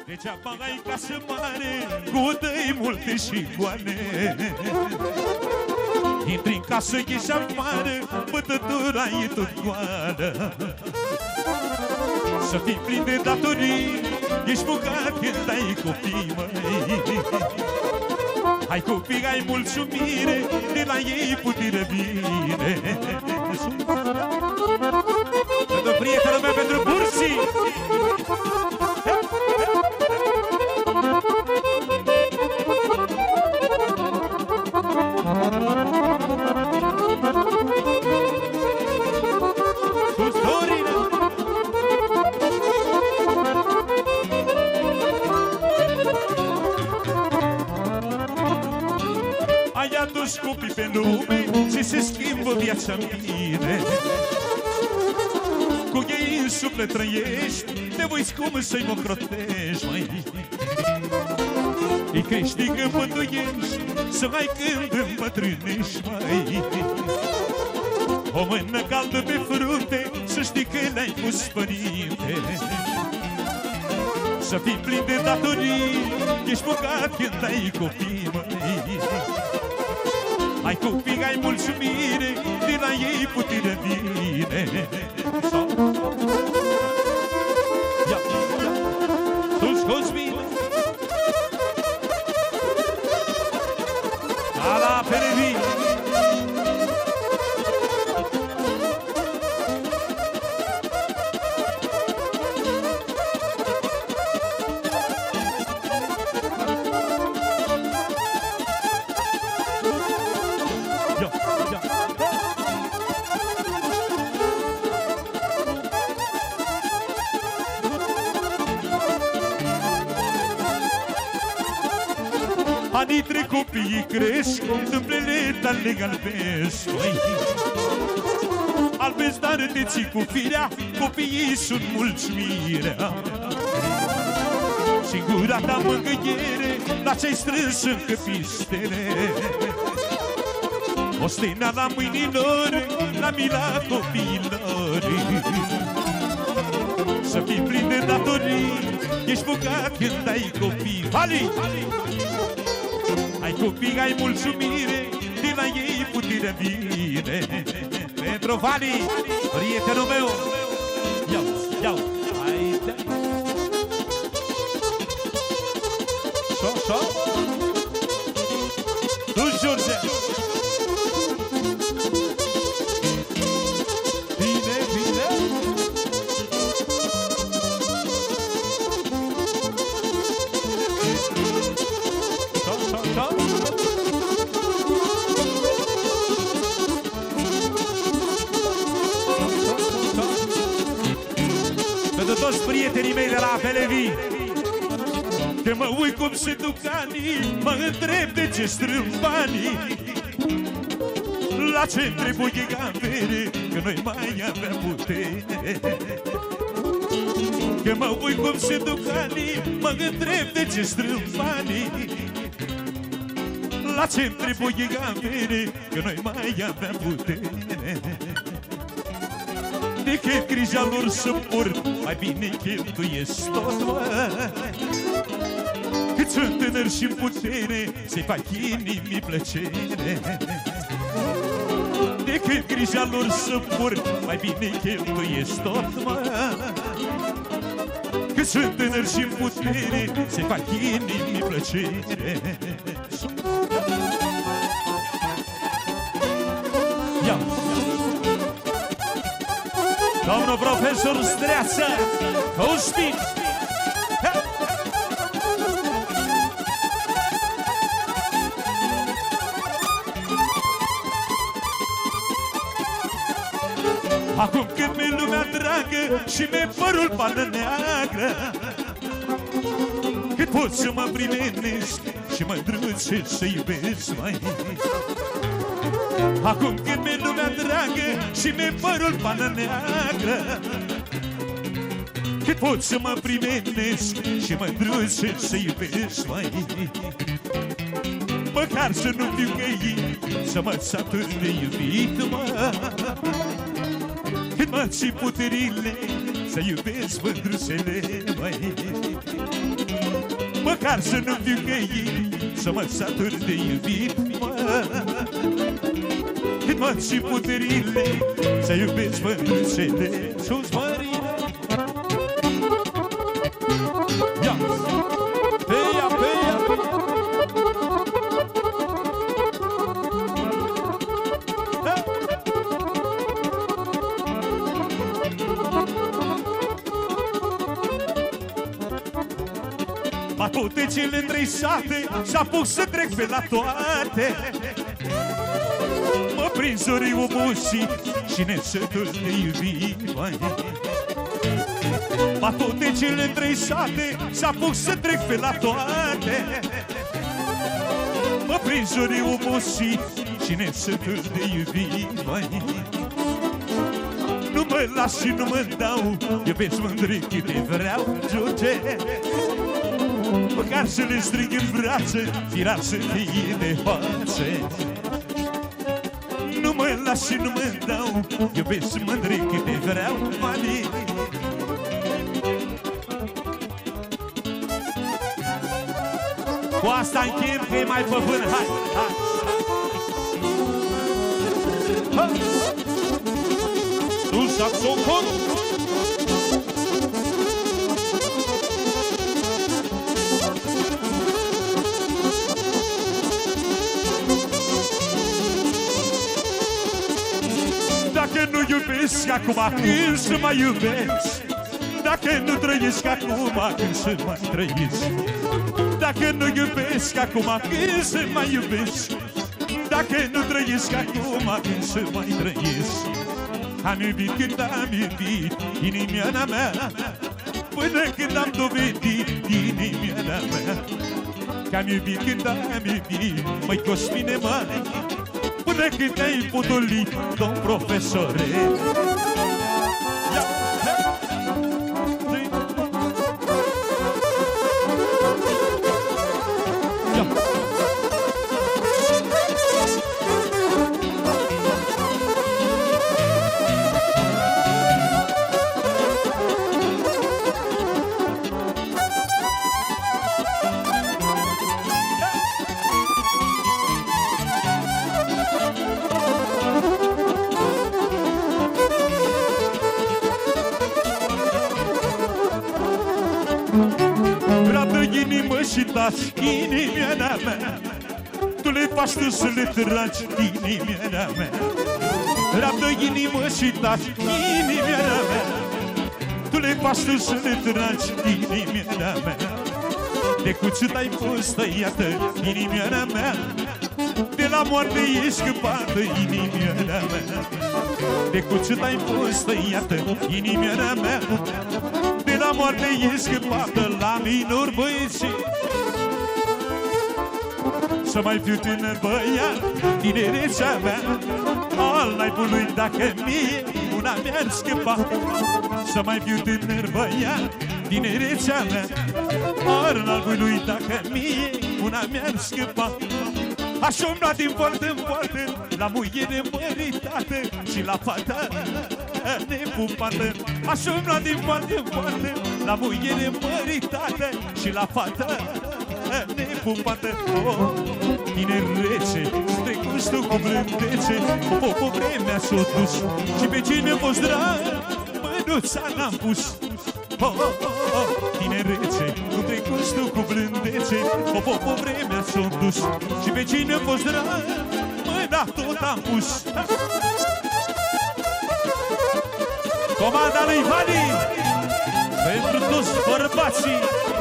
Degeaba ai casă mare, cu odăi multe și goane. Intri în casă, ieși afară, bătătura e tot goală. Să fii plin de datorii, ești bogat când ai copii, măi. Ai copii, ai mulțumire, de la ei putere bine. Pentru prietenul meu, pentru Bursi. Ai adus copii pe lume și se schimbă viața mine. Cu ei în suflet trăiești, te uiți cum să-i mocrotești, măi. Îi crești când mântuiești, să ai când îmbătrânești, măi. O mână caldă pe frunte, să știi că le-ai pus, părinte. Să fii plin de datorii, ești bogat când ai copii, măi. Ai copii, ai mulțumire, de la ei putere vine. Ia, tu scoți bine. Ala Perevi. Anii trec, copiii cresc, tâmplele tale galbesc, măi. Albesc, dar te ții cu firea, copiii sunt mulțumirea. Singura ta mângâiere, la ce-ai strâns încă pistele. Ostena la mâinilor, la mila copiilor. Să fii plin de datorii, ești bogat când ai copii. Vali! Ai copii, ai mulțumire, de la ei putere vine. Pentru Vali, prietenul meu. Iau, iau, haide. So. Tu, George. Bine, bine. Pentru toți prietenii mei de la Belevi, că mă uit cum se duc anii, mă întreb de ce strâng banii. La ce trebuie avere, că noi mai avem putere. Că mă uit cum se duc anii, mă întreb de ce strâng banii. La ce trebuie avere, că noi mai avem putere. Decât grija lor să port, mai bine cheltuiesc tot, mă. Cât sunt tânări și-n putere, să-i fac inimii plăcere. Decât grija lor să port, mai bine cheltuiesc tot, mă. Cât sunt tânări și-n putere, să-i fac inimii plăcere. Ia! Domnul profesor Streață, Faustin! Acum când mi-e lumea dragă și mi-e părul pană neagră, cât pot să mă primenesc și mă îndrăgesc să iubesc, mai. Acum când mi-e lumea dragă și mi-e părul pană neagră, cât pot să mă primenesc și mă îndrăgesc să iubesc, mai. Măcar să nu fiu găit, să mă satur de iubit, mă. Cât mă ții puterile, să iubesc mândrusele, măi. măcar să nu fiu găit, să mă satur de iubit, mă. Cât mă și puterile să iubesc mândruțele sus mărire. Ia, pe ea, pe ea. Bat potecele în-trei sate și-apuc să trec pe la toate. Mă prind zorii obosit și nesătul de iubit, măi. Bat potecele în-trei sate și-apuc să trec pe la toate. Mă prind zorii obosit și nesătul de iubit, măi. Nu mă las și nu mă dau, iubesc mândri câte vreau, George. Măcar să le strig în brațe, firar să fie de față. Nu mă las și nu mă dau, iubesc mândri câte vreau, mani. Cu asta încheiem că e mai pe vână, hai, hai. Ha! Tu saxofon! Dacă nu iubesc acum, când să mai iubesc? Dacă nu trăiesc acum, când să mai trăiesc? Dacă nu iubesc acum, când să mai iubesc? Dacă nu trăiesc acum, când să mai trăiesc? Am iubit când am iubit, inimioara mea, până când am dovedit, inimioara mea, că am iubit când am iubit, măi Cosmine, măi, până când ai potolit, domn profesore. Și taci inimioara mea, tu le faci tu să le tragi inimioara mea. Rabdă inimă și taci inimioara mea, tu le faci tu să le tragi inimioara mea. De cuțit ai fost tăiată inimioara mea, de la moarte e scăpată inimioara mea. De cuțit ai fost tăiată inimioara mea, de la moarte e scăpată la minor băieții. Să mai fiu tânăr băiat, tinerețea mea, al naibului dacă mie una mi-ar scăpa. Să mai fiu tânăr băiat, tinerețea mea, al naibului dacă mie una mi-ar scăpa. Aș umbla din poartă în poartă, la muiere măritată și la fata nepupată. Aș umbla din poartă în poartă, la muiere măritată și la fata nepupată. Tinerețe, trecuți tu cu blândețe, o vremea s-o dus și pe cine v-o drag, mânuța n-am pus. Tinerețe, cum trecuți tu cu blândețe, o vremea s-o dus și pe cine v-o drag, mâna tot am pus. Comanda lui Vali pentru toți bărbații.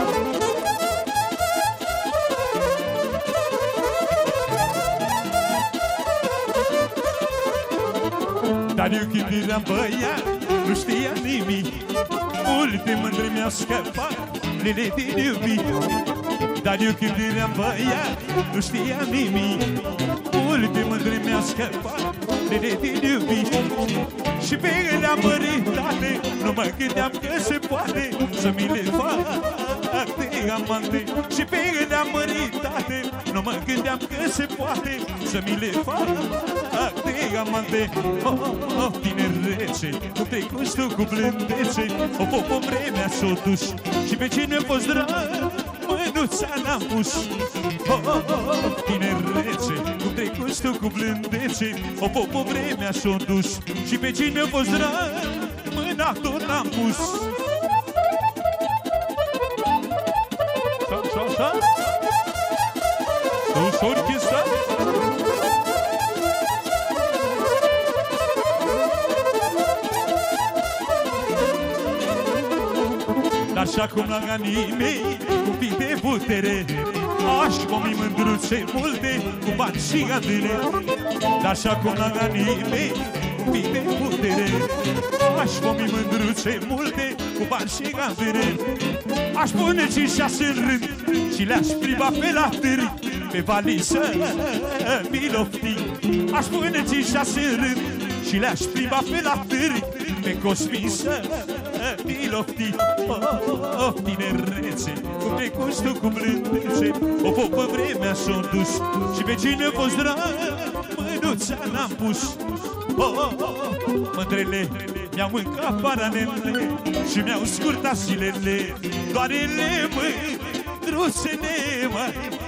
Dar eu când eram băiat, nu știa nimic, multe mândri mi-au scăpat, lele de iubit. Dar eu când eram băiat, nu știa nimic, multe mândri mi-au scăpat, lele de iubit. Și pe ele măritate, nu mă gândeam că se poate să mi le fac de amante. Și pe ele măritate, nu mă gândeam că se poate să mi le fac de amante. Tinerețe, cum te cuși tu cu blândețe, o vremea s-o dus și pe cine v-o drag, mânuța n-am pus. Tinerețe, cum trecut tu cu blândețe, o vremea s-o dus și pe cine mi-a fost drag, mâna tot n-am pus. Așa? Sus orchestra. Dar și acum la anii mei, cu pic de putere, aș pomi mândruțe multe, cu bani și adâne. Dar și acum la anii mei, cu pic de putere, aș pomi mândruțe multe, cu bani și adâne. Aș pune 5-6 în rând și le-aș plimba pe la târg, pe valiză milofti. Aș pune 5-6 în rând și le-aș plimba pe la târg, pe cosmisă milofti. Tinerețe, cum trecuți tu cu blândețe, o popă vremea s-o dus și pe cine a fost drag, mânuța n-am pus. Mândrele mi-au mâncat paranele și mi-au scurtat zilele, doar ele mândruțele mai